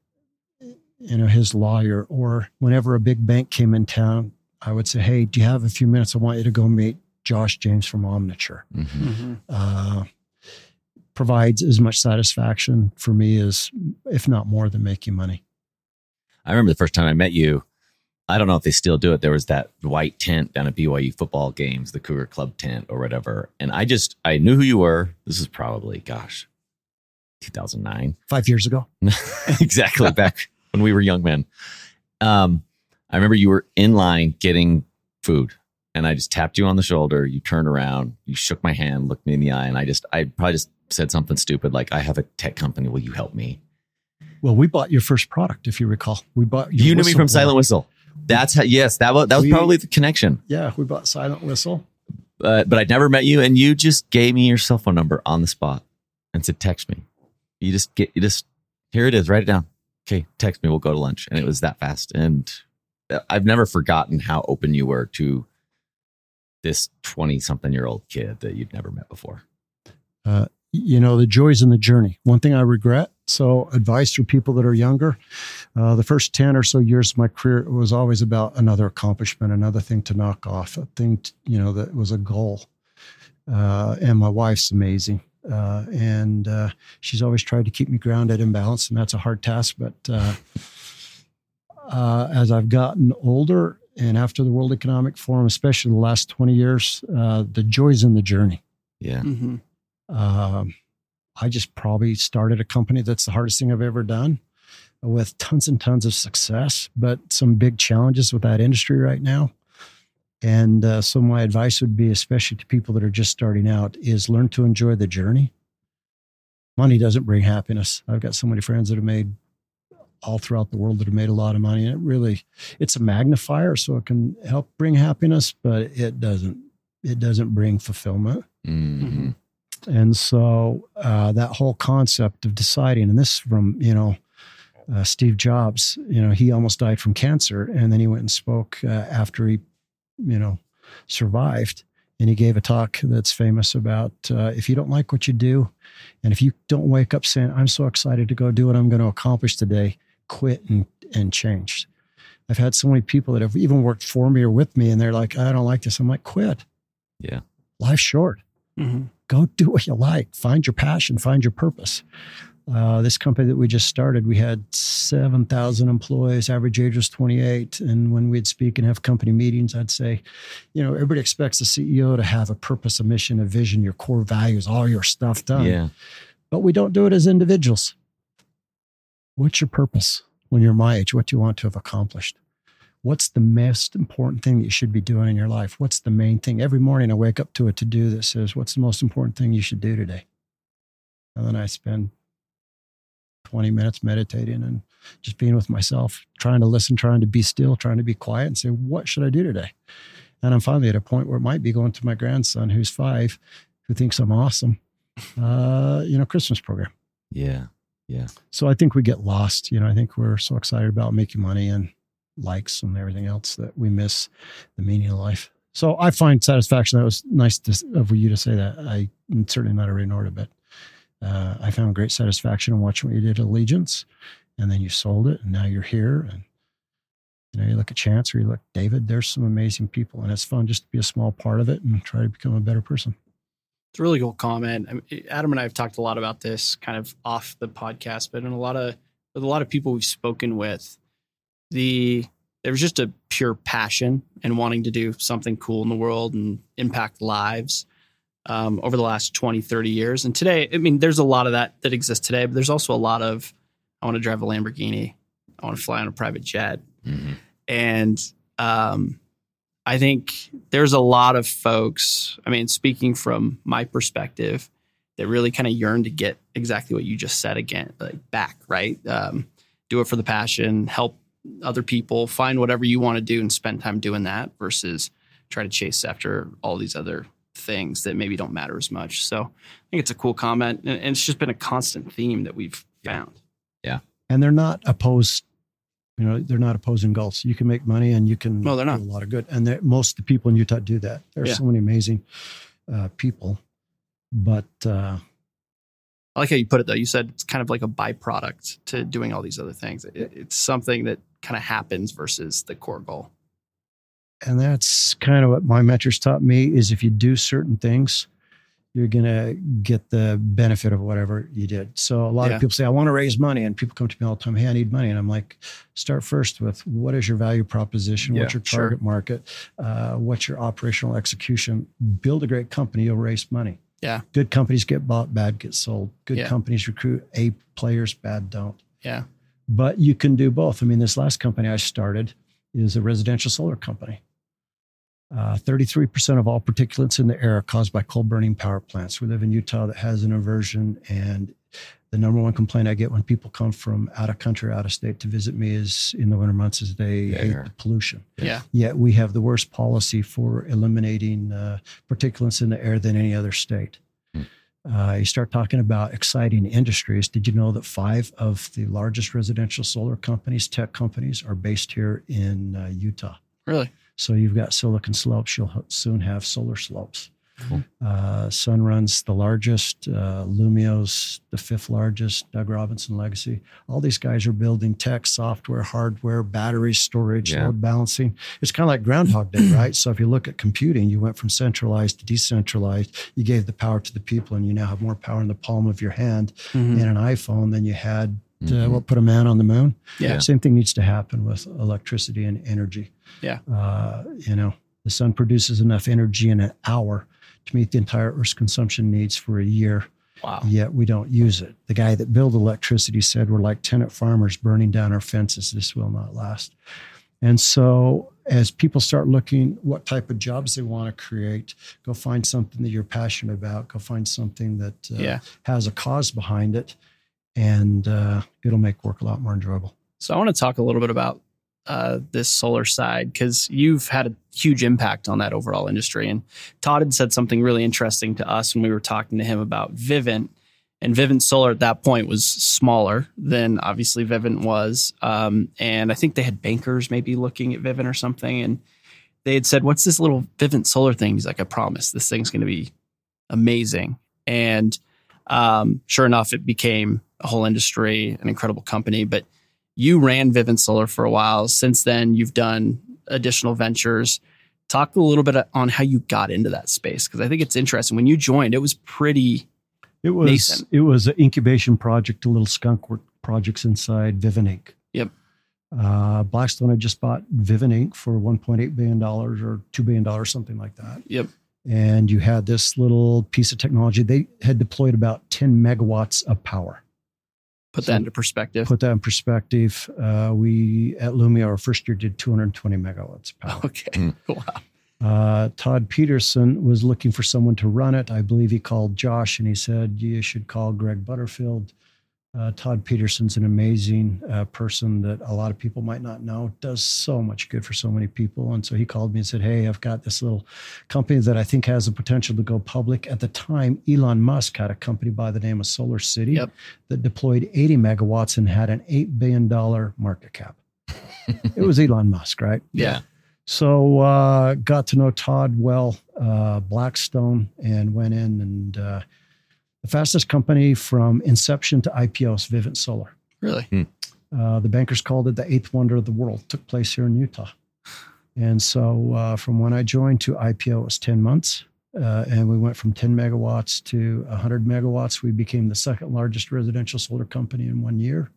you know, his lawyer, or whenever a big bank came in town, I would say, "Hey, do you have a few minutes? I want you to go meet Josh James from Omniture." Mm-hmm. Mm-hmm. Uh, provides as much satisfaction for me as, if not more, than making money. I remember the first time I met you. I don't know if they still do it. There was that white tent down at B Y U football games, the Cougar Club tent or whatever. And I just, I knew who you were. This is probably, gosh, two thousand nine. Five years ago. Exactly. Back when we were young men. Um, I remember you were in line getting food and I just tapped you on the shoulder. You turned around, you shook my hand, looked me in the eye. And I just, I probably just said something stupid like, "I have a tech company. Will you help me?" Well, we bought your first product, if you recall. We bought your You knew me whistle from blower. Silent Whistle. That's how, yes, that was, that was We- probably the connection. Yeah, we bought Silent Whistle. Uh, but I'd never met you, and you just gave me your cell phone number on the spot and said, "Text me." You just get, you just, here it is, write it down. Okay, text me, we'll go to lunch. And it was that fast. And I've never forgotten how open you were to this twenty something year old kid that you'd never met before. Uh, you know, the joys in the journey. One thing I regret, so advice for people that are younger, uh, the first ten or so years of my career, it was always about another accomplishment, another thing to knock off, a thing, to, you know, that was a goal. Uh, and my wife's amazing. Uh, and uh, she's always tried to keep me grounded and balanced, and that's a hard task. But uh, uh, as I've gotten older, and after the World Economic Forum, especially the last twenty years, uh, the joys in the journey. Yeah. Mm-hmm. Um, I just probably started a company that's the hardest thing I've ever done, with tons and tons of success, but some big challenges with that industry right now. And uh, so my advice would be, especially to people that are just starting out, is learn to enjoy the journey. Money doesn't bring happiness. I've got so many friends that have made all throughout the world that have made a lot of money. And it really, it's a magnifier, so it can help bring happiness, but it doesn't, it doesn't bring fulfillment. Mm-hmm. And so uh, that whole concept of deciding, and this from, you know, uh, Steve Jobs, you know, he almost died from cancer, and then he went and spoke uh, after he, you know, survived. And he gave a talk that's famous about uh, if you don't like what you do, and if you don't wake up saying, I'm so excited to go do what I'm going to accomplish today, quit and, and change. I've had so many people that have even worked for me or with me, and they're like, I don't like this. I'm like, quit. Yeah. Life's short. Mm-hmm. Go do what you like. Find your passion. Find your purpose. Uh, this company that we just started, we had seven thousand employees. Average age was twenty-eight. And when we'd speak and have company meetings, I'd say, you know, everybody expects the C E O to have a purpose, a mission, a vision, your core values, all your stuff done. Yeah. But we don't do it as individuals. What's your purpose when you're my age? What do you want to have accomplished? What's the most important thing that you should be doing in your life? What's the main thing? Every morning I wake up to a to-do that says, what's the most important thing you should do today? And then I spend twenty minutes meditating and just being with myself, trying to listen, trying to be still, trying to be quiet and say, what should I do today? And I'm finally at a point where it might be going to my grandson, who's five, who thinks I'm awesome, uh, you know, Christmas program. Yeah. Yeah. So I think we get lost. You know, I think we're so excited about making money and likes and everything else that we miss the meaning of life. So I find satisfaction. That was nice to, of you to say that. I, I'm certainly not a Ray Norda, but uh, I found great satisfaction in watching what you did at Allegiance, and then you sold it, and now you're here. And you know, you look at Chance or you look at David. There's some amazing people, and it's fun just to be a small part of it and try to become a better person. It's a really cool comment. I mean, Adam and I have talked a lot about this kind of off the podcast, but in a lot of with a lot of people we've spoken with, the there was just a pure passion and wanting to do something cool in the world and impact lives um, over the last twenty, thirty years. And today, I mean, there's a lot of that that exists today, but there's also a lot of, I want to drive a Lamborghini. I want to fly on a private jet. Mm-hmm. And um, I think there's a lot of folks, I mean, speaking from my perspective, that really kind of yearn to get exactly what you just said again, like back, right? Um, do it for the passion, help other people, find whatever you want to do and spend time doing that versus try to chase after all these other things that maybe don't matter as much. So I think it's a cool comment, and it's just been a constant theme that we've found. Yeah. And they're not opposed, you know, they're not opposing goals. You can make money and you can no, they're not. do a lot of good. And most of the people in Utah do that. There are yeah. so many amazing uh, people, but uh, I like how you put it, though. You said it's kind of like a byproduct to doing all these other things. It, it's something that kind of happens versus the core goal. And that's kind of what my mentors taught me, is if you do certain things, you're going to get the benefit of whatever you did. So a lot yeah. of people say, I want to raise money. And people come to me all the time, hey, I need money. And I'm like, start first with what is your value proposition? Yeah, what's your target sure. market? Uh, what's your operational execution? Build a great company, you'll raise money. Yeah. Good companies get bought, bad get sold. Good yeah. companies recruit A players, bad don't. Yeah. But you can do both. I mean, this last company I started is a residential solar company. Uh, thirty-three percent of all particulates in the air are caused by coal burning power plants. We live in Utah that has an aversion, and the number one complaint I get when people come from out of country, out of state to visit me is in the winter months is they the hate air. the pollution. Yeah. Yet we have the worst policy for eliminating uh, particulates in the air than any other state. Hmm. Uh, you start talking about exciting industries. Did you know that five of the largest residential solar companies, tech companies, are based here in uh, Utah? Really? So you've got Silicon Slopes. You'll soon have Solar Slopes. Cool. Uh, Sunrun's the largest. Uh, Lumio's the fifth largest. Doug Robinson Legacy. All these guys are building tech, software, hardware, battery storage, yeah. load balancing. It's kind of like Groundhog Day, right? So if you look at computing, you went from centralized to decentralized. You gave the power to the people, and you now have more power in the palm of your hand mm-hmm. in an iPhone than you had to mm-hmm. what put a man on the moon. Yeah. Same thing needs to happen with electricity and energy. Yeah. Uh, you know, the sun produces enough energy in an hour to meet the entire Earth's consumption needs for a year. Wow. Yet we don't use it. The guy that built electricity said, we're like tenant farmers burning down our fences. This will not last. And so as people start looking what type of jobs they want to create, go find something that you're passionate about. Go find something that uh, Yeah. has a cause behind it, and uh, it'll make work a lot more enjoyable. So I want to talk a little bit about uh, this solar side, because you've had a huge impact on that overall industry. And Todd had said something really interesting to us when we were talking to him about Vivint. And Vivint Solar at that point was smaller than obviously Vivint was. Um, and I think they had bankers maybe looking at Vivint or something. And they had said, what's this little Vivint Solar thing? He's like, I promise this thing's going to be amazing. And um, sure enough, it became a whole industry, an incredible company. But you ran Vivint Solar for a while. Since then, you've done additional ventures. Talk a little bit on how you got into that space, because I think it's interesting. When you joined, it was pretty It was nascent. It was an incubation project, a little skunk work projects inside Vivint Incorporated. Yep. Uh, Blackstone had just bought Vivint Incorporated for one point eight billion dollars or two billion dollars, something like that. Yep. And you had this little piece of technology. They had deployed about ten megawatts of power. Put So that into perspective. Put that in perspective. Uh, we at Lumia, our first year, did two hundred twenty megawatts of power. Okay. Wow. Uh, Todd Peterson was looking for someone to run it. I believe he called Josh and he said, you should call Greg Butterfield. Uh, Todd Peterson's an amazing uh, person that a lot of people might not know, does so much good for so many people. And so he called me and said, hey, I've got this little company that I think has the potential to go public. At the time, Elon Musk had a company by the name of Solar City Yep. that deployed eighty megawatts and had an eight billion dollars market cap. It was Elon Musk, right? Yeah. So uh, got to know Todd well, uh, Blackstone, and went in and uh, the fastest company from inception to I P O is Vivint Solar. Really? Uh, the bankers called it the eighth wonder of the world. Took place here in Utah. And so uh, from when I joined to I P O, it was ten months. Uh, and we went from ten megawatts to one hundred megawatts. We became the second largest residential solar company in one year.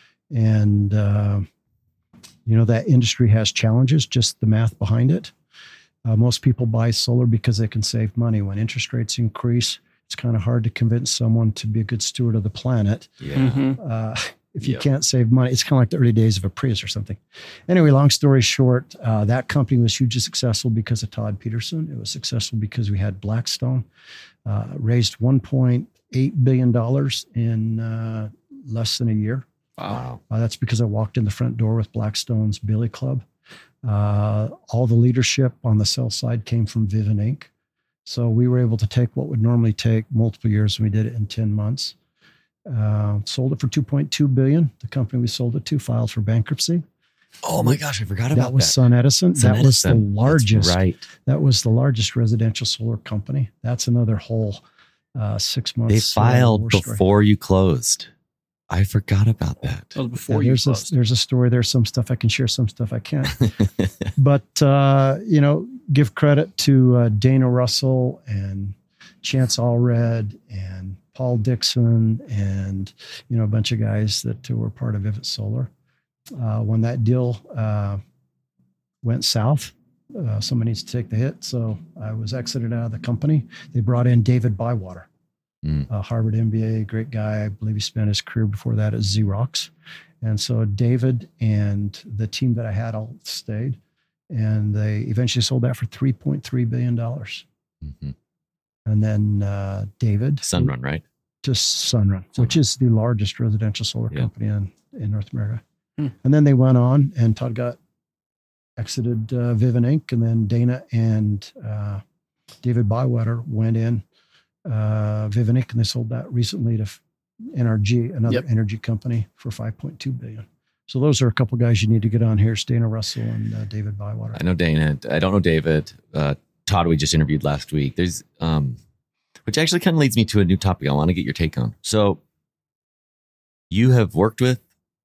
And, uh, you know, that industry has challenges, just the math behind it. Uh, most people buy solar because they can save money. When interest rates increase, it's kind of hard to convince someone to be a good steward of the planet. Yeah. Mhm. Uh, if you Yep. can't save money, it's kind of like the early days of a Prius or something. Anyway, long story short, uh, that company was hugely successful because of Todd Peterson. It was successful because we had Blackstone, uh, raised one point eight billion dollars in uh, less than a year. Wow. Uh, that's because I walked in the front door with Blackstone's Billy Club. Uh, all the leadership on the sell side came from Vivint Incorporated. So we were able to take what would normally take multiple years, and we did it in ten months. Uh, sold it for two point two billion dollars. The company we sold it to filed for bankruptcy. Oh my gosh, I forgot about That was that. Sun Edison. Sun that was the Edison. That's largest. right. That was the largest residential solar company. That's another whole uh, six months. They uh, filed war story. before you closed. I forgot about that. That was before Yeah, you there's a, closed. there's a story. There's some stuff I can share, some stuff I can't. But, uh, you know, give credit to uh, Dana Russell and Chance Allred and Paul Dixon and, you know, a bunch of guys that were part of Vivint Solar. Uh, when that deal uh, went south, uh, somebody needs to take the hit. So I was exited out of the company. They brought in David Bywater, Mm. uh, Harvard M B A, great guy. I believe he spent his career before that at Xerox. And so David and the team that I had all stayed, and they eventually sold that for three point three billion dollars. Mhm. And then uh, David Sunrun, right? to Sunrun, which is the largest residential solar Yeah. company in, in North America. Hmm. And then they went on, and Todd got exited uh, Vivint Incorporated, and then Dana and uh, David Bywater went in uh, Vivint Incorporated, and they sold that recently to N R G, another Yep. energy company, for five point two billion dollars. So those are a couple guys you need to get on here: Dana Russell and uh, David Bywater. I know Dana. I don't know David. Uh, Todd, we just interviewed last week. There's, um, which actually kind of leads me to a new topic I want to get your take on. So you have worked with,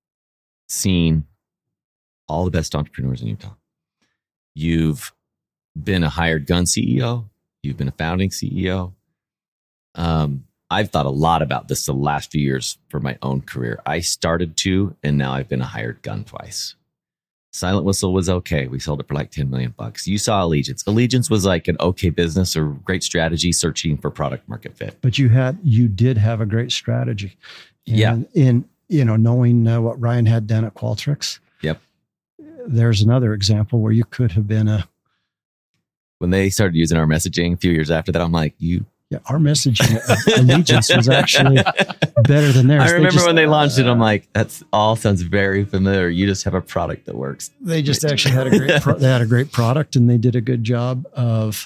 seen all the best entrepreneurs in Utah. You've been a hired gun C E O. You've been a founding C E O. Um, I've thought a lot about this the last few years for my own career. I started to, and now I've been a hired gun twice. Silent Whistle was okay. We sold it for like ten million bucks. You saw Allegiance. Allegiance was like an okay business or great strategy searching for product market fit. But you had, you did have a great strategy. And Yeah. in, you know, knowing uh, what Ryan had done at Qualtrics. Yep. There's another example where you could have been a, When they started using our messaging a few years after that, I'm like, you. yeah, our messaging at Allegiance was actually better than theirs. I They remember just- when they launched it, I'm like, that's all sounds very familiar. You just have a product that works. They just actually had a great, pro- they had a great product, and they did a good job of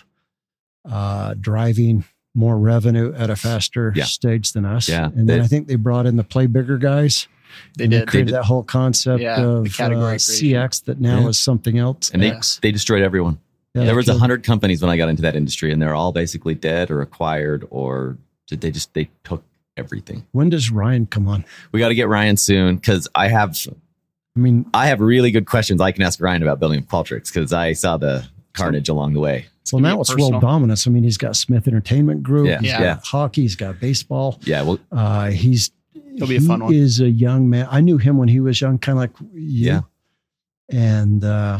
uh, driving more revenue at a faster Yeah. stage than us. Yeah. And then They- I think they brought in the Play Bigger guys. They and did. They created They did. that whole concept Yeah, the of category uh, C X that now Yeah. is something else. And they, X. they destroyed everyone. Yeah, there they was a killed- hundred companies when I got into that industry, and they're all basically dead or acquired, or did they just they took everything. When does Ryan come on? We got to get Ryan soon because I have I mean, I have really good questions I can ask Ryan about building Qualtrics because I saw the carnage along the way. so Give me now a it's personal- world dominance. I mean, he's got Smith Entertainment Group. Yeah. He's Yeah. got hockey. He's got baseball. Yeah, well, Uh, he's He'll be a he fun one. is a young man. I knew him when he was young, kind of like you. Yeah. And uh,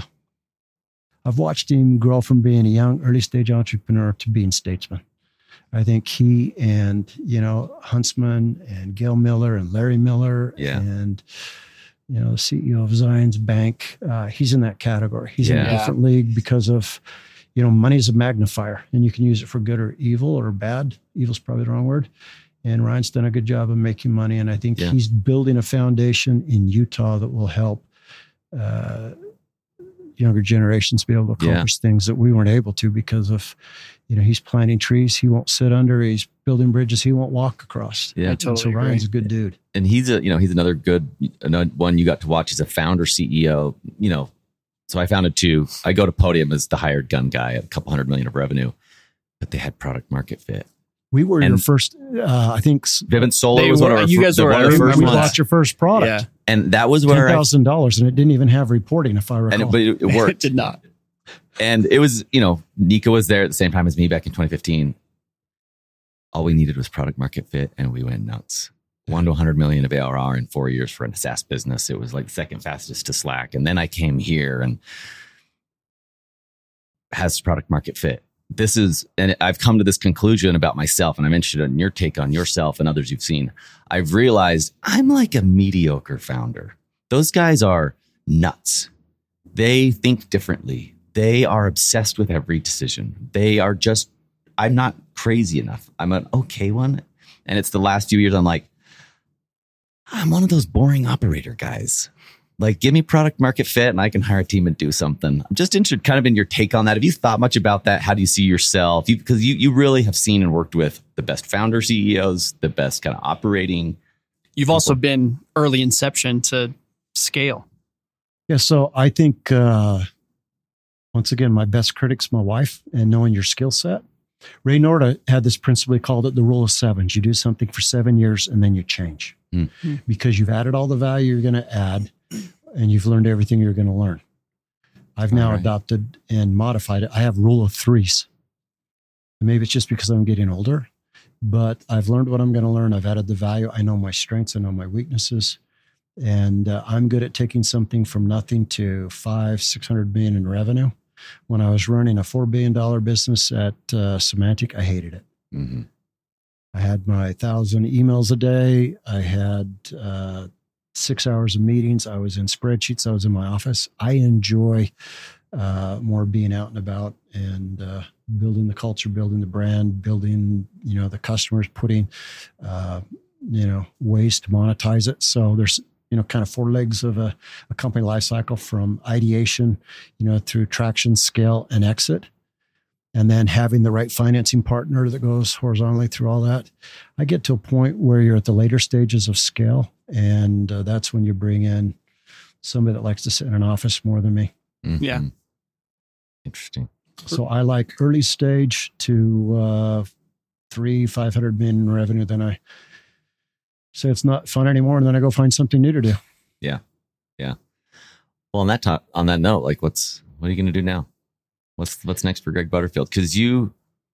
I've watched him grow from being a young, early stage entrepreneur to being statesman. I think he and, you know, Huntsman and Gail Miller and Larry Miller Yeah. and, you know, the C E O of Zions Bank, uh, he's in that category. He's in a Yeah. different league because of, you know, money's a magnifier, and you can use it for good or evil or bad. Evil's probably the wrong word. And Ryan's done a good job of making money. And I think Yeah. he's building a foundation in Utah that will help uh, younger generations be able to Yeah. accomplish things that we weren't able to because of, you know, he's planting trees he won't sit under. He's building bridges he won't walk across. yeah. I And totally so Ryan's agree. a good dude. And he's a you know he's another good another one you got to watch. He's a founder C E O. You know, so I founded two. I go to Podium as the hired gun guy at a couple hundred million of revenue, but they had product market fit. We were And- your first, uh, I think s- Vivint Solar They was one were- of our you fir- guys the were one of the our- first we ones. bought your first product. Yeah. and that was ten where I, thousand dollars, and it didn't even have reporting, if I recall. and it, but it, it It worked. did not. And it was, you know, Nika was there at the same time as me back in twenty fifteen. All we needed was product market fit, and we went nuts. One to one hundred million of A R R in four years for a SaaS business. It was like the second fastest to Slack. And then I came here and has product market fit. This is, and I've come to this conclusion about myself, and I'm interested in your take on yourself and others you've seen. I've realized I'm like a mediocre founder. Those guys are nuts. They think differently. They are obsessed with every decision. They are just, I'm not crazy enough. I'm an okay one. And it's the last few years, I'm like, I'm one of those boring operator guys. Like, give me product market fit and I can hire a team and do something. I'm just interested kind of in your take on that. Have you thought much about that? How do you see yourself? Because you, you really have seen and worked with the best founder C E Os, the best kind of operating. You've also been early inception to scale. Yeah, so I think, uh, once again, my best critic's my wife, and knowing your skill set. Ray Norda had this principle, he called it the rule of sevens. You do something for seven years and then you change Mm. Mm. because you've added all the value you're going to add and you've learned everything you're going to learn. I've now All right. adopted and modified it. I have rule of threes. And maybe it's just because I'm getting older, but I've learned what I'm going to learn. I've added the value. I know my strengths. I know my weaknesses. And uh, I'm good at taking something from nothing to five, six hundred million in revenue. When I was running a four billion dollar business at uh, Symantec, I hated it. Mm-hmm. I had my thousand emails a day. I had uh, six hours of meetings. I was in spreadsheets. I was in my office. I enjoy uh, more being out and about and uh, building the culture, building the brand, building, you know, the customers, putting, uh, you know, ways to monetize it. So there's, you know, kind of four legs of a, a company life cycle, from ideation, you know, through traction, scale, and exit. And then having the right financing partner that goes horizontally through all that. I get to a point where you're at the later stages of scale. And uh, that's when you bring in somebody that likes to sit in an office more than me. Mm-hmm. Yeah. Interesting. So I like early stage to uh, three, five hundred million in revenue. Then I say it's not fun anymore, and then I go find something new to do. Well, on that top, on that note, like, what's what are you going to do now? What's what's next for Greg Butterfield? Because you,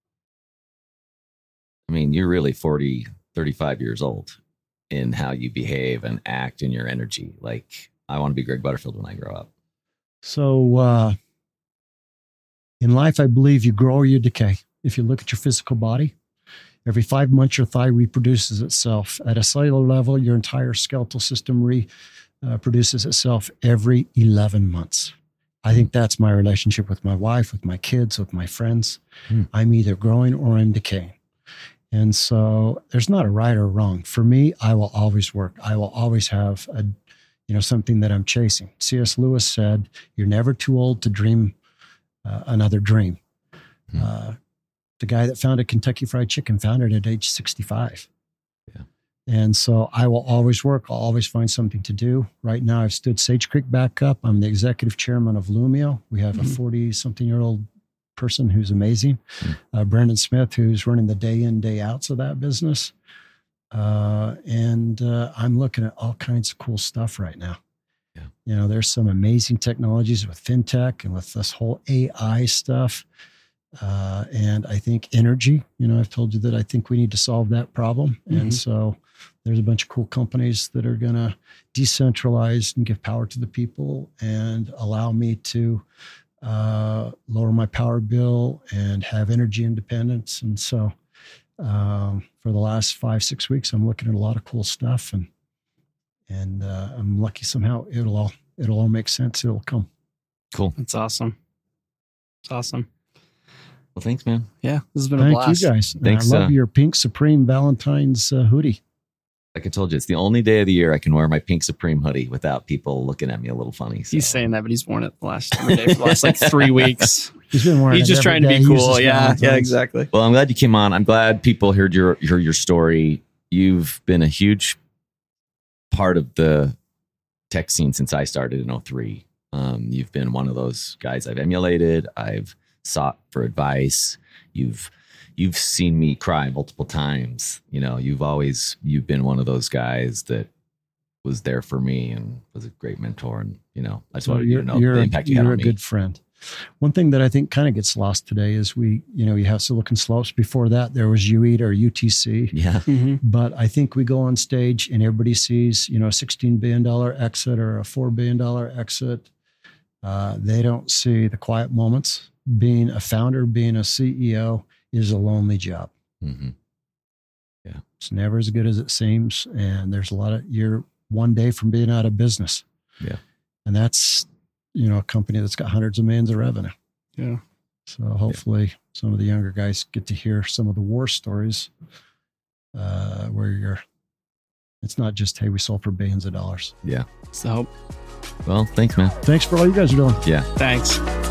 I mean, you're really forty, thirty-five years old in how you behave and act and your energy. Like, I want to be Greg Butterfield when I grow up. So uh, in life, I believe you grow or you decay. If you look at your physical body, every five months, your thigh reproduces itself. At a cellular level, your entire skeletal system reproduces uh, itself every eleven months. I think that's my relationship with my wife, with my kids, with my friends. Hmm. I'm either growing or I'm decaying. And so there's not a right or wrong. For me, I will always work. I will always have a, you know, something that I'm chasing. C S Lewis said, you're never too old to dream uh, another dream. Hmm. Uh, the guy that founded Kentucky Fried Chicken founded it at age sixty-five. Yeah. And so I will always work. I'll always find something to do. Right now, I've stood Sage Creek back up. I'm the executive chairman of Lumio. We have mm-hmm. a forty-something-year-old person who's amazing. Mm-hmm. Uh, Brandon Smith, who's running the day in, day outs of that business. Uh, and uh, I'm looking at all kinds of cool stuff right now. Yeah. You know, there's some amazing technologies with fintech and with this whole A I stuff. Uh, and I think energy, you know, I've told you that I think we need to solve that problem. Mm-hmm. And so there's a bunch of cool companies that are going to decentralize and give power to the people and allow me to uh, lower my power bill and have energy independence. And so um, for the last five, six weeks, I'm looking at a lot of cool stuff, and and uh, I'm lucky somehow it'll all it'll all make sense. It'll come. Cool. That's awesome. It's awesome. Well, thanks, man. Yeah, this has been Thank a blast. Thank you, guys. Thanks. I love uh, your Pink Supreme Valentine's uh, hoodie. Like I told you, it's the only day of the year I can wear my Pink Supreme hoodie without people looking at me a little funny. So. He's saying that, but he's worn it the last every day for the last like three weeks. He's been wearing He's it just every trying to day. be He cool. uses Yeah, Valentine's. yeah, exactly. Well, I'm glad you came on. I'm glad people heard your heard your story. You've been a huge part of the tech scene since I started in oh three. Um, you've been one of those guys I've emulated. I've sought for advice. You've You've seen me cry multiple times. You know, you've always, you've been one of those guys that was there for me and was a great mentor. And, you know, I just So wanted you you're, to know you're, the impact you you're had a on me. good friend. One thing that I think kind of gets lost today is we, you know, you have Silicon Slopes. Before that, there was U E T or U T C. Yeah. Mm-hmm. But I think we go on stage and everybody sees, you know, a sixteen billion dollars exit or a four billion dollars exit. Uh, they don't see the quiet moments. Being a founder, being a C E O is a lonely job. Mm-hmm. Yeah. It's never as good as it seems. And there's a lot of, you're one day from being out of business. Yeah. And that's, you know, a company that's got hundreds of millions of revenue. Yeah. So hopefully yeah. some of the younger guys get to hear some of the war stories uh, where you're, it's not just, hey, we sold for billions of dollars. Yeah. So, well, thanks, man. Thanks for all you guys are doing. Yeah. Thanks.